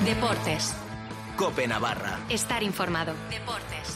Deportes. COPE Navarra. Estar informado. Deportes.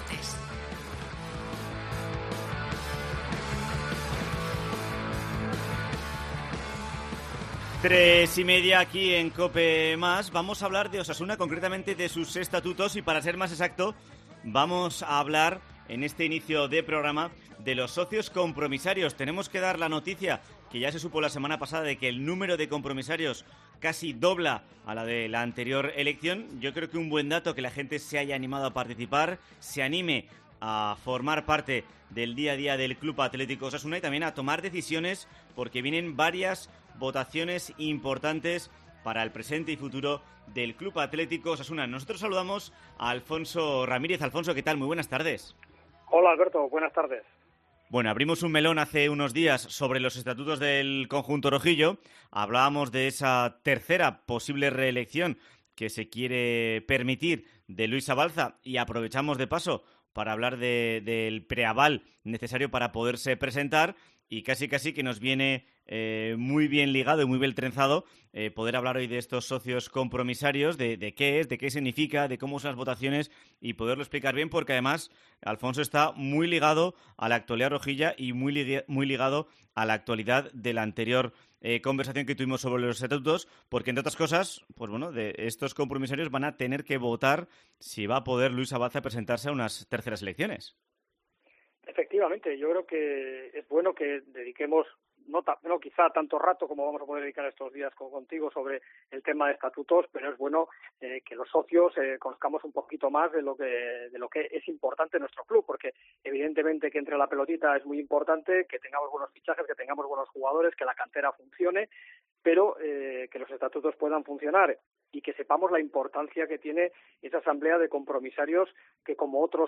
3:30 aquí en COPE+. Vamos a hablar de Osasuna, concretamente de sus estatutos, y para ser más exacto, vamos a hablar en este inicio de programa de los socios compromisarios. Tenemos que dar la noticia que ya se supo la semana pasada de que el número de compromisarios casi dobla a la de la anterior elección. Yo creo que un buen dato que la gente se haya animado a participar, se anime a formar parte del día a día del Club Atlético Osasuna y también a tomar decisiones, porque vienen varias votaciones importantes para el presente y futuro del Club Atlético Osasuna. Nosotros saludamos a Alfonso Ramírez. Alfonso, ¿qué tal? Muy buenas tardes. Hola, Alberto. Buenas tardes. Bueno, abrimos un melón hace unos días sobre los estatutos del conjunto rojillo. Hablábamos de esa tercera posible reelección que se quiere permitir de Luis Abalza y aprovechamos de paso para hablar del preaval necesario para poderse presentar, y casi que nos viene muy bien ligado y muy bien trenzado poder hablar hoy de estos socios compromisarios, de qué es, de qué significa, de cómo son las votaciones y poderlo explicar bien, porque además Alfonso está muy ligado a la actualidad rojilla y muy ligado a la actualidad de la anterior conversación que tuvimos sobre los estatutos, porque entre otras cosas, pues bueno, de estos compromisarios van a tener que votar si va a poder Luis Abalza presentarse a unas terceras elecciones. Efectivamente, yo creo que es bueno que dediquemos no quizá tanto rato como vamos a poder dedicar estos días contigo sobre el tema de estatutos, pero es bueno que los socios conozcamos un poquito más de lo que es importante en nuestro club, porque evidentemente que entre la pelotita es muy importante, que tengamos buenos fichajes, que tengamos buenos jugadores, que la cantera funcione, pero que los estatutos puedan funcionar y que sepamos la importancia que tiene esa asamblea de compromisarios, que como otros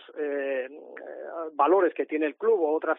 valores que tiene el club o otras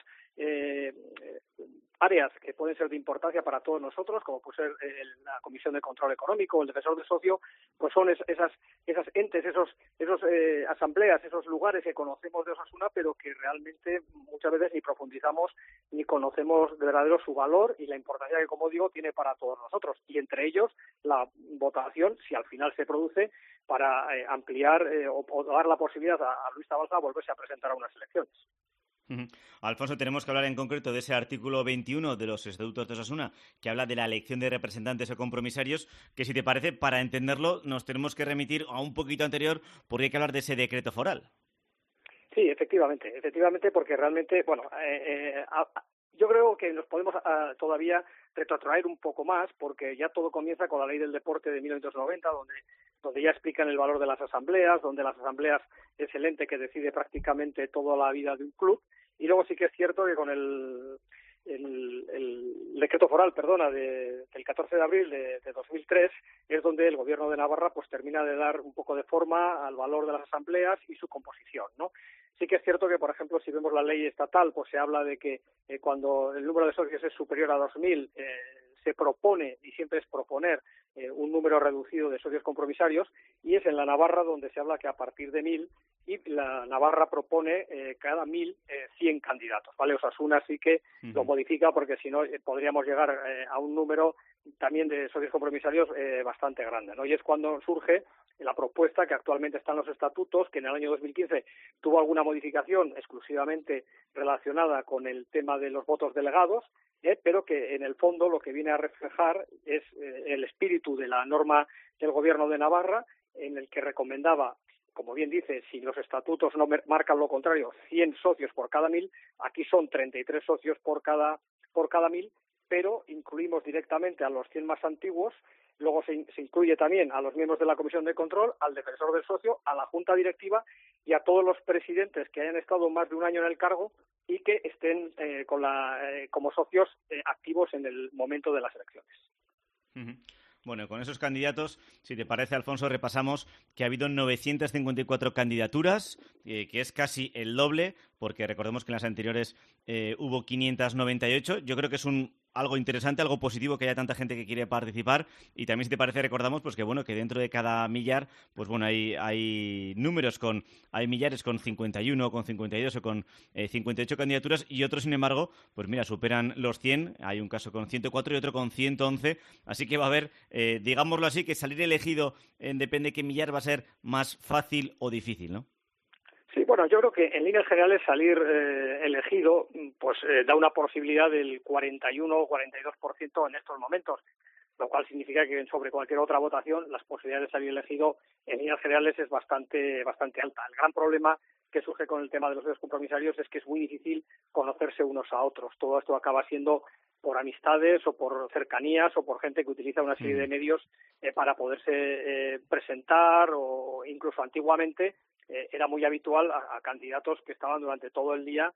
áreas que pueden ser de importancia para todos nosotros, como puede ser la Comisión de Control Económico o el Defensor del Socio, pues son esas entes, esos asambleas, esos lugares que conocemos de Osasuna, pero que realmente muchas veces ni profundizamos ni conocemos de verdadero su valor y la importancia que, como digo, tiene para todos nosotros. Y entre ellos la votación, si al final se produce, para ampliar o dar la posibilidad a Luis Abalza a volverse a presentar a unas elecciones. Alfonso, tenemos que hablar en concreto de ese artículo 21 de los estatutos de Osasuna, que habla de la elección de representantes o compromisarios, que si te parece, para entenderlo, nos tenemos que remitir a un poquito anterior, porque hay que hablar de ese decreto foral. Sí, efectivamente, porque realmente, yo creo que nos podemos todavía retrotraer un poco más, porque ya todo comienza con la Ley del Deporte de 1990, donde ya explican el valor de las asambleas, donde las asambleas es el ente que decide prácticamente toda la vida de un club. Y luego sí que es cierto que con el decreto foral, del 14 de abril de 2003, es donde el Gobierno de Navarra pues termina de dar un poco de forma al valor de las asambleas y su composición, ¿no? Sí que es cierto que, por ejemplo, si vemos la ley estatal, pues se habla de que cuando el número de socios es superior a 2.000, se propone, y siempre es proponer, un número reducido de socios compromisarios, y es en la Navarra donde se habla que a partir de 1.000, y la Navarra propone cada 1.000 100 candidatos, ¿vale? Osasuna sí que lo modifica, porque si no podríamos llegar a un número también de socios compromisarios bastante grande, ¿no? Y es cuando surge la propuesta que actualmente está en los estatutos, que en el año 2015 tuvo alguna modificación exclusivamente relacionada con el tema de los votos delegados, pero que en el fondo lo que viene a reflejar es el espíritu de la norma del Gobierno de Navarra, en el que recomendaba, como bien dice, si los estatutos no marcan lo contrario, 100 socios por cada 1.000, aquí son 33 socios por cada 1.000, pero incluimos directamente a los 100 más antiguos. Luego se incluye también a los miembros de la Comisión de Control, al Defensor del Socio, a la Junta Directiva y a todos los presidentes que hayan estado más de un año en el cargo y que estén como socios activos en el momento de las elecciones. Bueno, con esos candidatos, si te parece, Alfonso, repasamos que ha habido 954 candidaturas, que es casi el doble, porque recordemos que en las anteriores hubo 598. Yo creo que es un algo interesante, algo positivo que haya tanta gente que quiere participar. Y también, si te parece, recordamos pues que bueno, que dentro de cada millar, pues bueno, hay números hay millares con 51, con 52 o con 58 candidaturas, y otros, sin embargo, pues mira, superan los 100. Hay un caso con 104 y otro con 111. Así que va a haber, digámoslo así, que salir elegido depende de qué millar va a ser más fácil o difícil, ¿no? Sí, bueno, yo creo que en líneas generales salir elegido pues da una posibilidad del 41 o 42% en estos momentos, lo cual significa que sobre cualquier otra votación las posibilidades de salir elegido en líneas generales es bastante alta. El gran problema que surge con el tema de los socios compromisarios es que es muy difícil conocerse unos a otros. Todo esto acaba siendo por amistades o por cercanías o por gente que utiliza una serie de medios para poderse presentar, o incluso antiguamente era muy habitual a candidatos que estaban durante todo el día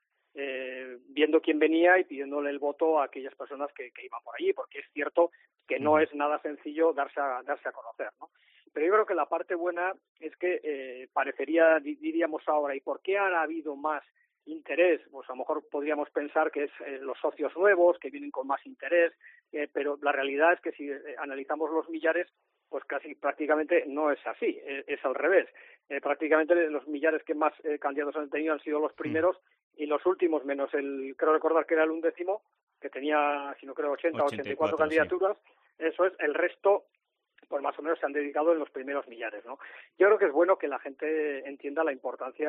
viendo quién venía y pidiéndole el voto a aquellas personas que iban por allí, porque es cierto que no es nada sencillo darse a conocer, ¿no? Pero yo creo que la parte buena es que parecería, diríamos ahora, ¿y por qué ha habido más interés? Pues a lo mejor podríamos pensar que es los socios nuevos que vienen con más interés, pero la realidad es que si analizamos los millares, pues casi prácticamente no es así, es al revés. Prácticamente los millares que más candidatos han tenido han sido los primeros, y los últimos, menos creo recordar que era el 11º, que tenía, si no creo, 80 o 84 candidaturas, sí. Eso es, el resto pues más o menos se han dedicado en los primeros millares, ¿no? Yo creo que es bueno que la gente entienda la importancia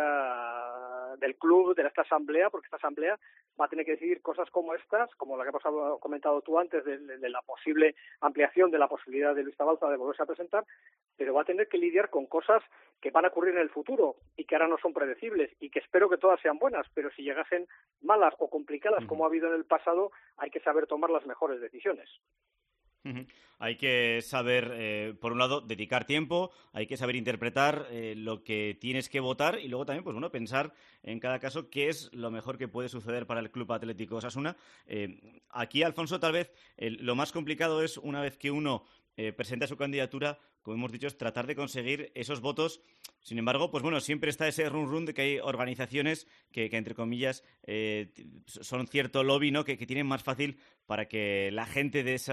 del club, de esta asamblea, porque esta asamblea va a tener que decidir cosas como estas, como la que has comentado tú antes, de la posible ampliación de la posibilidad de Luis Zabalza de volverse a presentar, pero va a tener que lidiar con cosas que van a ocurrir en el futuro y que ahora no son predecibles, y que espero que todas sean buenas, pero si llegasen malas o complicadas como ha habido en el pasado, hay que saber tomar las mejores decisiones. Hay que saber, por un lado, dedicar tiempo, hay que saber interpretar lo que tienes que votar, y luego también, pues bueno, pensar en cada caso qué es lo mejor que puede suceder para el Club Atlético Osasuna. Aquí, Alfonso, tal vez lo más complicado es, una vez que uno presenta su candidatura, como hemos dicho, es tratar de conseguir esos votos. Sin embargo, pues bueno, siempre está ese run de que hay organizaciones que entre comillas, son cierto lobby, ¿no? Que tienen más fácil para que la gente de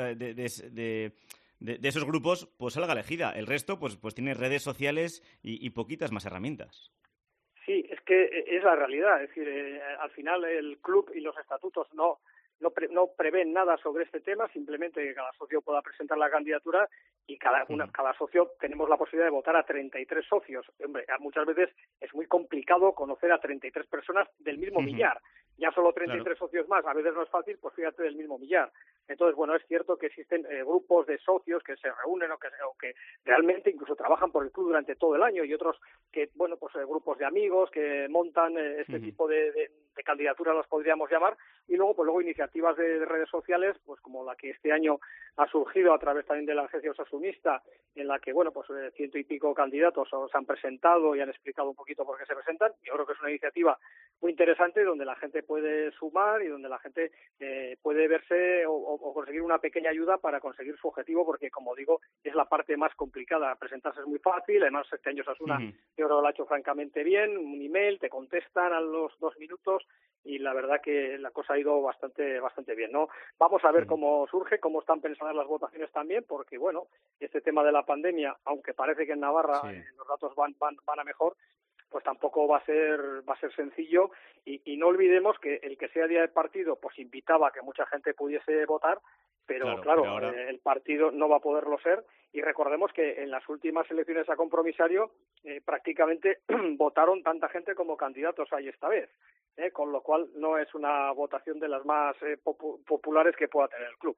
esos grupos pues salga elegida. El resto pues tiene redes sociales y poquitas más herramientas. Sí, es que es la realidad. Es decir, al final el club y los estatutos no prevén nada sobre este tema, simplemente que cada socio pueda presentar la candidatura, y cada socio tenemos la posibilidad de votar a 33 socios. Hombre, muchas veces es muy complicado conocer a 33 personas del mismo millar. Ya solo 33 socios más, a veces no es fácil, pues fíjate, del mismo millar. Entonces, bueno, es cierto que existen grupos de socios que se reúnen o que realmente incluso trabajan por el club durante todo el año, y otros que, bueno, pues grupos de amigos que montan este tipo de candidaturas, los podríamos llamar, y luego iniciativas de redes sociales, pues como la que este año ha surgido a través también de la agencia osasunista, en la que, bueno, pues 100 y pico candidatos se han presentado y han explicado un poquito por qué se presentan. Yo creo que es una iniciativa muy interesante, donde la gente puede sumar y donde la gente puede verse o conseguir una pequeña ayuda para conseguir su objetivo, porque, como digo, es la parte más complicada. Presentarse es muy fácil, además este año Osasuna yo creo que lo ha hecho francamente bien, un email, te contestan a los 2 minutos, y la verdad que la cosa ha ido bastante bien, ¿no? Vamos a ver cómo surge, cómo están pensadas las votaciones también, porque, bueno, este tema de la pandemia, aunque parece que en Navarra los datos van a mejor, pues tampoco va a ser sencillo, y no olvidemos que el que sea día de partido pues invitaba a que mucha gente pudiese votar, pero claro, ahora el partido no va a poderlo ser, y recordemos que en las últimas elecciones a compromisario prácticamente votaron tanta gente como candidatos hay esta vez, con lo cual no es una votación de las más populares que pueda tener el club.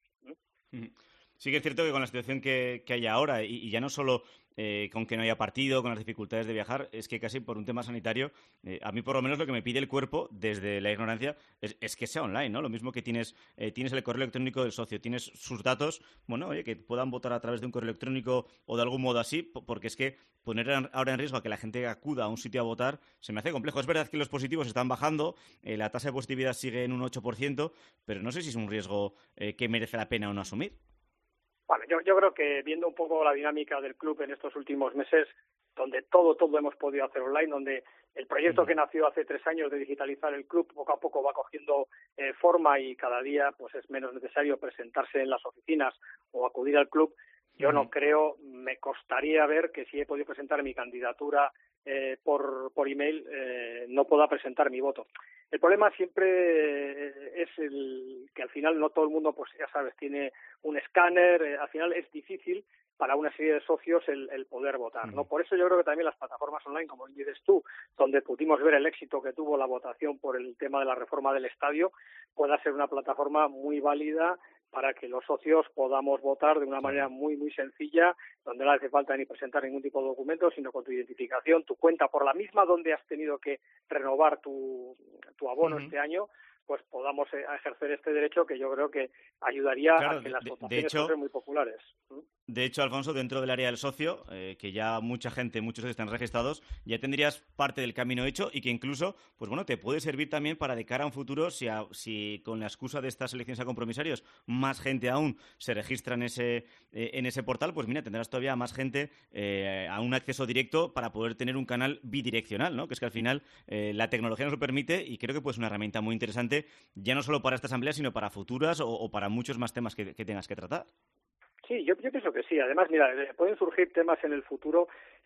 Sí que es cierto que con la situación que hay ahora, y ya no solo con que no haya partido, con las dificultades de viajar, es que casi por un tema sanitario, a mí por lo menos lo que me pide el cuerpo desde la ignorancia es que sea online, ¿no? Lo mismo que tienes el correo electrónico del socio, tienes sus datos, bueno, oye, que puedan votar a través de un correo electrónico o de algún modo así, porque es que poner ahora en riesgo a que la gente acuda a un sitio a votar se me hace complejo. Es verdad que los positivos están bajando, la tasa de positividad sigue en un 8%, pero no sé si es un riesgo que merece la pena o no asumir. Bueno, yo creo que viendo un poco la dinámica del club en estos últimos meses, donde todo hemos podido hacer online, donde El proyecto que nació hace 3 años de digitalizar el club poco a poco va cogiendo forma y cada día pues es menos necesario presentarse en las oficinas o acudir al club. Yo no creo, me costaría ver que si he podido presentar mi candidatura por email, no pueda presentar mi voto. El problema siempre es el que al final no todo el mundo, pues ya sabes, tiene un escáner, al final es difícil para una serie de socios el poder votar, ¿no? Por eso yo creo que también las plataformas online, como dices tú, donde pudimos ver el éxito que tuvo la votación por el tema de la reforma del estadio, pueda ser una plataforma muy válida para que los socios podamos votar de una manera muy, muy sencilla, donde no hace falta ni presentar ningún tipo de documento, sino con tu identificación, tu cuenta, por la misma donde has tenido que renovar tu abono este año, pues podamos ejercer este derecho que yo creo que ayudaría a que las votaciones fuesen muy populares. De hecho, Alfonso, dentro del área del socio, que ya muchos socios están registrados, ya tendrías parte del camino hecho y que incluso, pues bueno, te puede servir también para de cara a un futuro, si con la excusa de estas elecciones a compromisarios más gente aún se registra en ese portal, pues mira, tendrás todavía más gente a un acceso directo para poder tener un canal bidireccional, ¿no? Que es que al final la tecnología nos lo permite y creo que pues es una herramienta muy interesante, ya no solo para esta asamblea, sino para futuras o para muchos más temas que tengas que tratar. Sí, yo pienso que sí. Además, mira, pueden surgir temas en el futuro,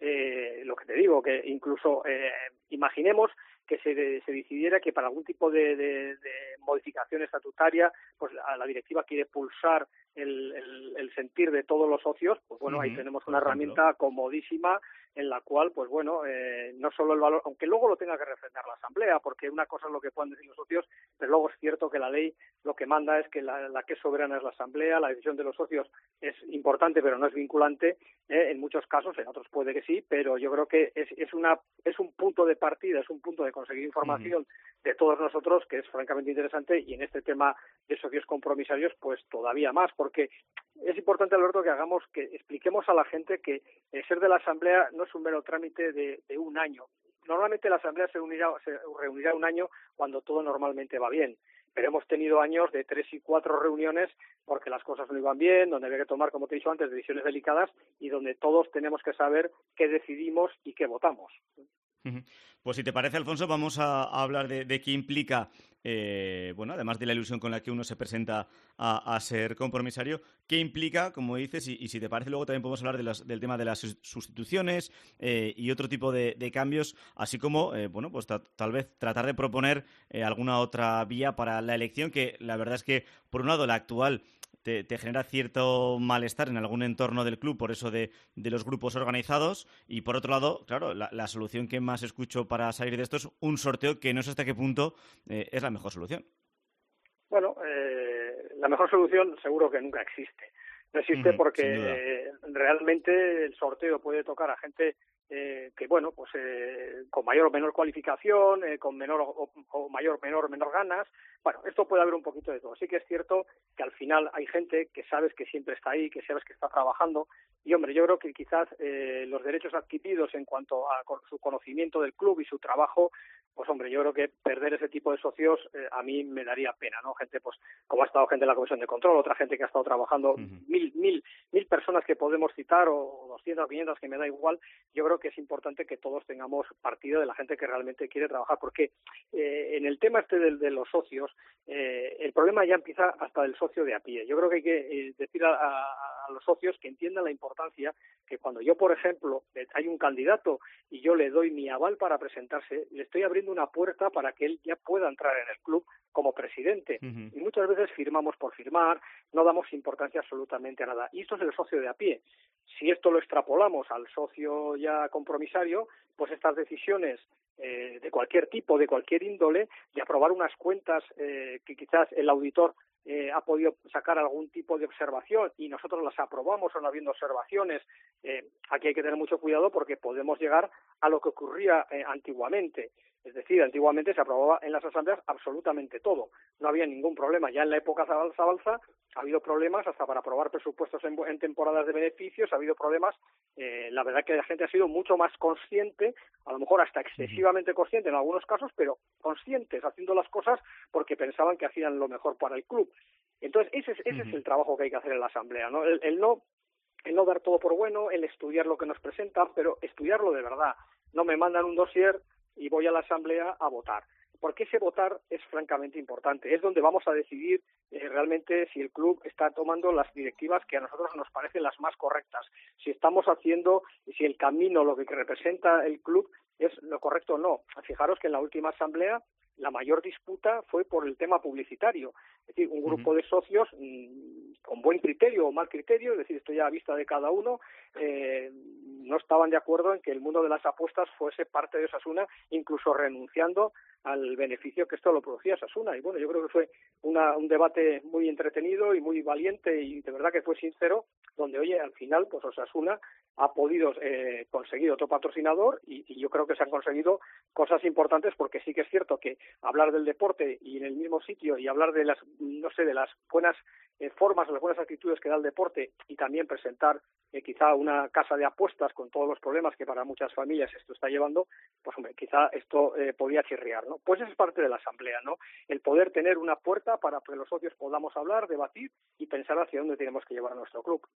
lo que te digo, que incluso imaginemos que se decidiera que para algún tipo de modificación estatutaria, pues la directiva quiere pulsar el sentir de todos los socios, pues bueno, ahí tenemos una herramienta comodísima en la cual, pues bueno, no solo el valor, aunque luego lo tenga que refrendar la Asamblea, porque una cosa es lo que puedan decir los socios, pero luego es cierto que la ley lo que manda es que la que es soberana es la Asamblea, la decisión de los socios es importante, pero no es vinculante, en muchos casos, en otros puede que sí, pero yo creo que es un punto de partida, es un punto de conseguir información de todos nosotros que es francamente interesante, y en este tema de socios compromisarios, pues todavía más, porque es importante, Alberto, que expliquemos a la gente que el ser de la Asamblea no es un mero trámite de un año. Normalmente la Asamblea se reunirá un año cuando todo normalmente va bien, pero hemos tenido años de 3 y 4 reuniones porque las cosas no iban bien, donde había que tomar, como te he dicho antes, decisiones delicadas y donde todos tenemos que saber qué decidimos y qué votamos. Pues si te parece, Alfonso, vamos a hablar de qué implica, bueno, además de la ilusión con la que uno se presenta a ser compromisario, qué implica, como dices, y si te parece, luego también podemos hablar del tema de las sustituciones y otro tipo de cambios, así como, bueno, pues tal vez tratar de proponer alguna otra vía para la elección, que la verdad es que, por un lado, la actual te genera cierto malestar en algún entorno del club por eso de los grupos organizados, y por otro lado, claro, la solución que más escucho para salir de esto es un sorteo que no sé hasta qué punto es la mejor solución. Bueno, la mejor solución seguro que nunca existe. No existe porque realmente el sorteo puede tocar a gente que, bueno, pues con mayor o menor cualificación, con menor o mayor menor ganas. Bueno, esto puede haber un poquito de todo. Sí que es cierto que al final hay gente que sabes que siempre está ahí, que sabes que está trabajando. Y, hombre, yo creo que quizás los derechos adquiridos en cuanto a su conocimiento del club y su trabajo, pues, hombre, yo creo que perder ese tipo de socios a mí me daría pena, ¿no? Gente, pues, como ha estado gente en la Comisión de Control, otra gente que ha estado trabajando, mil personas que podemos citar, o 200 o 500, que me da igual. Yo creo que es importante que todos tengamos partido de la gente que realmente quiere trabajar, porque en el tema este de los socios, el problema ya empieza hasta del socio de a pie. Yo creo que hay que decir a los socios que entiendan la importancia que cuando yo, por ejemplo, hay un candidato y yo le doy mi aval para presentarse, le estoy abriendo una puerta para que él ya pueda entrar en el club como presidente. Y muchas veces firmamos por firmar, no damos importancia absolutamente a nada. Y esto es el socio de a pie. Si esto lo extrapolamos al socio ya compromisario, pues estas decisiones de cualquier tipo, de cualquier índole, de aprobar unas cuentas que quizás el auditor ha podido sacar algún tipo de observación y nosotros las aprobamos o no habiendo observaciones, aquí hay que tener mucho cuidado porque podemos llegar a lo que ocurría antiguamente. Es decir, antiguamente se aprobaba en las asambleas absolutamente todo. No había ningún problema. Ya en la época Zabalza ha habido problemas hasta para aprobar presupuestos en temporadas de beneficios, ha habido problemas. La verdad que la gente ha sido mucho más consciente, a lo mejor hasta excesivamente consciente en algunos casos, pero conscientes, haciendo las cosas porque pensaban que hacían lo mejor para el club. Entonces, ese es el trabajo que hay que hacer en la asamblea, ¿no? El no dar todo por bueno, el estudiar lo que nos presentan, pero estudiarlo de verdad. No me mandan un dossier y voy a la asamblea a votar. Porque ese votar es francamente importante. Es donde vamos a decidir realmente si el club está tomando las directivas que a nosotros nos parecen las más correctas. Si estamos haciendo, si el camino, lo que representa el club es lo correcto o no. Fijaros que en la última asamblea la mayor disputa fue por el tema publicitario. Es decir, un grupo de socios con buen criterio o mal criterio, es decir, esto ya a vista de cada uno, no estaban de acuerdo en que el mundo de las apuestas fuese parte de Osasuna, incluso renunciando al beneficio que esto lo producía Osasuna. Y bueno, yo creo que fue un debate muy entretenido y muy valiente y de verdad que fue sincero, donde, oye, al final, pues Osasuna ha podido conseguir otro patrocinador y yo creo que se han conseguido cosas importantes, porque sí que es cierto que hablar del deporte y en el mismo sitio y hablar de las, no sé, de las buenas formas, las buenas actitudes que da el deporte y también presentar quizá una casa de apuestas con todos los problemas que para muchas familias esto está llevando, pues hombre, quizá esto podía chirriar, ¿no? Pues es parte de la asamblea, ¿no? El poder tener una puerta para que los socios podamos hablar, debatir y pensar hacia dónde tenemos que llevar a nuestro club.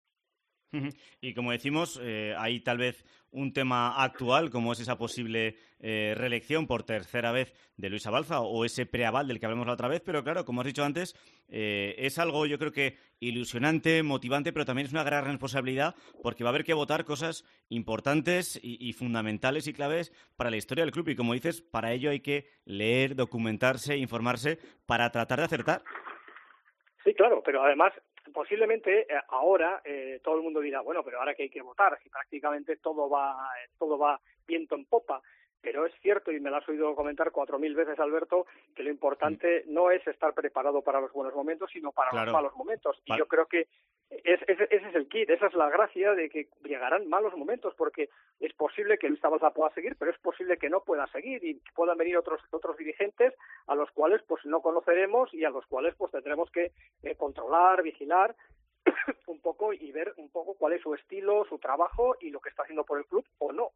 Y como decimos, hay tal vez un tema actual, como es esa posible reelección por tercera vez de Luis Abalza o ese preaval del que hablamos la otra vez, pero claro, como has dicho antes, es algo yo creo que ilusionante, motivante, pero también es una gran responsabilidad porque va a haber que votar cosas importantes y fundamentales y claves para la historia del club y como dices, para ello hay que leer, documentarse, informarse para tratar de acertar. Sí, claro, pero además posiblemente ahora todo el mundo dirá, bueno, pero ahora que hay que votar, si prácticamente todo va viento en popa. Pero es cierto, y me lo has oído comentar 4.000 veces, Alberto, que lo importante no es estar preparado para los buenos momentos, sino para los malos momentos. Y yo creo que ese es el kit, esa es la gracia de que llegarán malos momentos, porque es posible que Luis Abalza pueda seguir, pero es posible que no pueda seguir y puedan venir otros dirigentes a los cuales pues no conoceremos y a los cuales pues tendremos que controlar, vigilar un poco y ver un poco cuál es su estilo, su trabajo y lo que está haciendo por el club o no.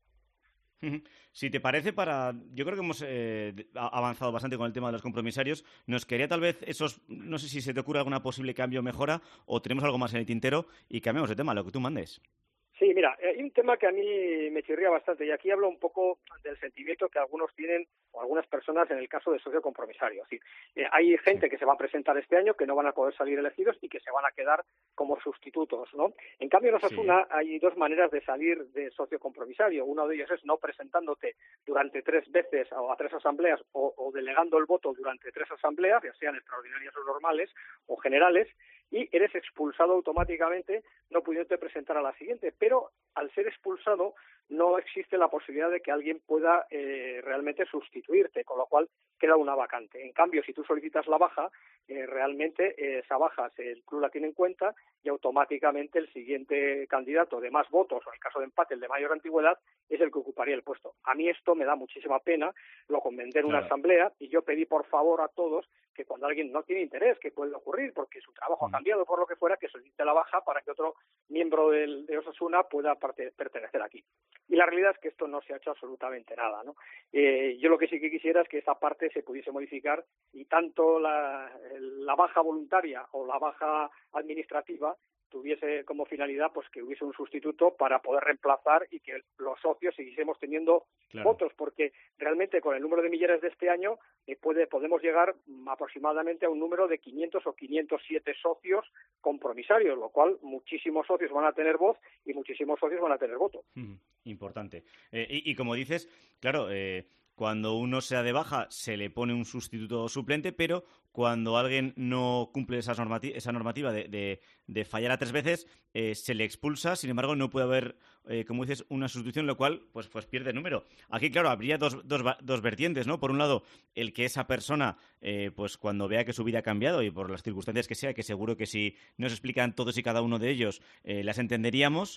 Si te parece, yo creo que hemos avanzado bastante con el tema de los compromisarios. Nos quería tal vez no sé si se te ocurre alguna posible cambio o mejora o tenemos algo más en el tintero y cambiamos de tema, lo que tú mandes. Sí, mira, hay un tema que a mí me chirría bastante y aquí hablo un poco del sentimiento que algunos tienen o algunas personas en el caso de socio compromisario. Es decir, hay gente que se va a presentar este año que no van a poder salir elegidos y que se van a quedar como sustitutos, ¿no? En cambio, en Osasuna hay dos maneras de salir de socio compromisario. Uno de ellos es no presentándote durante 3 veces o a 3 asambleas o delegando el voto durante 3 asambleas, ya sean extraordinarias o normales o generales, y eres expulsado automáticamente no pudiéndote presentar a la siguiente. Pero al ser expulsado no existe la posibilidad de que alguien pueda realmente sustituirte, con lo cual queda una vacante. En cambio, si tú solicitas la baja, realmente esa baja el club la tiene en cuenta y automáticamente el siguiente candidato de más votos, o en el caso de empate, el de mayor antigüedad, es el que ocuparía el puesto. A mí esto me da muchísima pena, lo comenté en una asamblea y yo pedí por favor a todos que cuando alguien no tiene interés, que puede ocurrir porque su trabajo ha cambiado por lo que fuera, que solicite la baja para que otro miembro de Osasuna pueda pertenecer aquí. Y la realidad es que esto no se ha hecho absolutamente nada, ¿no? Yo lo que sí que quisiera es que esa parte se pudiese modificar y tanto la baja voluntaria o la baja administrativa tuviese como finalidad pues que hubiese un sustituto para poder reemplazar y que los socios siguiésemos teniendo votos, porque realmente con el número de millares de este año podemos llegar aproximadamente a un número de 500 o 507 socios compromisarios, lo cual muchísimos socios van a tener voz y muchísimos socios van a tener voto. Importante. Y como dices, claro, cuando uno sea de baja se le pone un sustituto suplente, pero cuando alguien no cumple esa normativa de fallar a 3 veces, se le expulsa. Sin embargo, no puede haber, como dices, una sustitución, lo cual pues pierde número. Aquí, claro, habría dos vertientes, ¿no? Por un lado, el que esa persona, pues cuando vea que su vida ha cambiado y por las circunstancias que sea, que seguro que si nos explican todos y cada uno de ellos, las entenderíamos,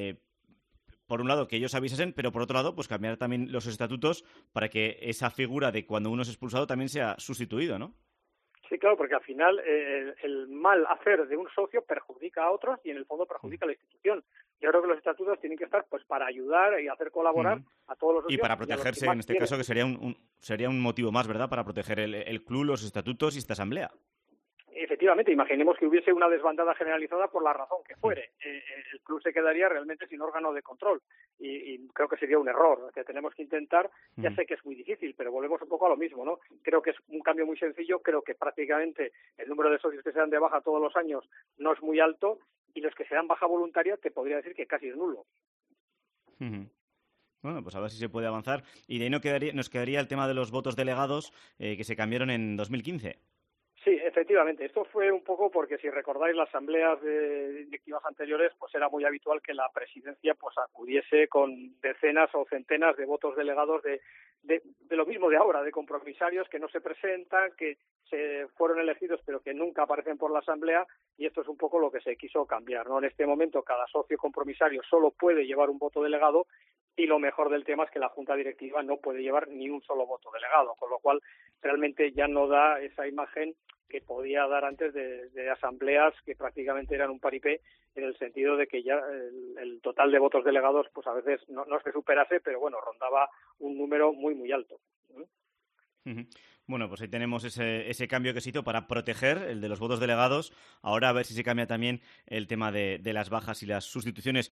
por un lado, que ellos avisasen, pero por otro lado, pues cambiar también los estatutos para que esa figura de cuando uno es expulsado también sea sustituido, ¿no? Sí, claro, porque al final el mal hacer de un socio perjudica a otros y en el fondo perjudica a la institución. Yo creo que los estatutos tienen que estar pues para ayudar y hacer colaborar a todos los socios. Y para protegerse, en este caso, que sería un motivo más, ¿verdad?, para proteger el club, los estatutos y esta asamblea. Efectivamente, imaginemos que hubiese una desbandada generalizada por la razón que fuere. El club se quedaría realmente sin órgano de control y creo que sería un error que tenemos que intentar. Ya sé que es muy difícil, pero volvemos un poco a lo mismo, ¿no? Creo que es un cambio muy sencillo, creo que prácticamente el número de socios que se dan de baja todos los años no es muy alto y los que se dan baja voluntaria te podría decir que casi es nulo. Bueno, pues a ver si se puede avanzar. Y de ahí nos quedaría el tema de los votos delegados que se cambiaron en 2015. Sí, efectivamente. Esto fue un poco porque, si recordáis, las asambleas de directivas anteriores, pues era muy habitual que la presidencia pues acudiese con decenas o centenas de votos delegados de lo mismo de ahora, de compromisarios que no se presentan, que se fueron elegidos pero que nunca aparecen por la asamblea, y esto es un poco lo que se quiso cambiar, ¿no? En este momento cada socio compromisario solo puede llevar un voto delegado, y lo mejor del tema es que la junta directiva no puede llevar ni un solo voto delegado, con lo cual realmente ya no da esa imagen que podía dar antes de asambleas que prácticamente eran un paripé, en el sentido de que ya el total de votos delegados pues a veces no es que superase, pero bueno, rondaba un número muy muy alto. Bueno, pues ahí tenemos ese cambio que se hizo para proteger el de los votos delegados. Ahora a ver si se cambia también el tema de las bajas y las sustituciones.